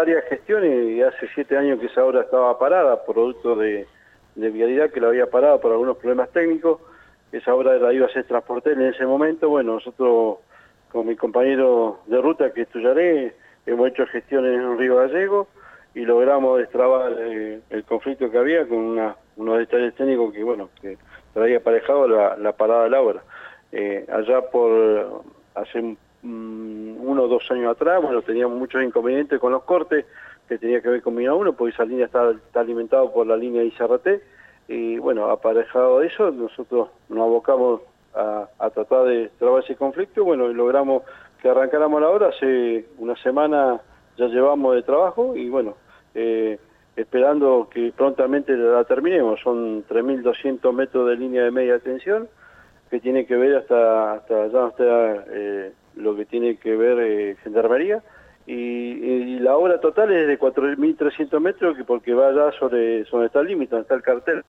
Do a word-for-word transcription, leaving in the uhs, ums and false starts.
varias gestiones y hace siete años que esa obra estaba parada, producto de, de Vialidad que la había parado por algunos problemas técnicos. Esa obra la iba a hacer Transportel en ese momento. Bueno, nosotros con mi compañero de ruta, que es Tuyaré, hemos hecho gestiones en Río Gallego y logramos destrabar eh, el conflicto que había con una, unos detalles técnicos que, bueno, que traía aparejado la, la parada de la obra. Eh, allá por hace um, uno o dos años atrás, bueno, teníamos muchos inconvenientes con los cortes que tenía que ver con Mina uno, porque esa línea está, está alimentada por la línea I C R T, y bueno, aparejado de eso, nosotros nos abocamos a, a tratar de trabar ese conflicto, bueno, y logramos que arrancáramos la obra. Hace una semana ya llevamos de trabajo y bueno, eh, esperando que prontamente la terminemos. Son tres mil doscientos metros de línea de media tensión, que tiene que ver hasta, hasta allá está eh, lo que tiene que ver eh, Gendarmería, y, y la obra total es de cuatro mil trescientos metros, que porque va allá sobre, sobre está el límite, donde está el cartel.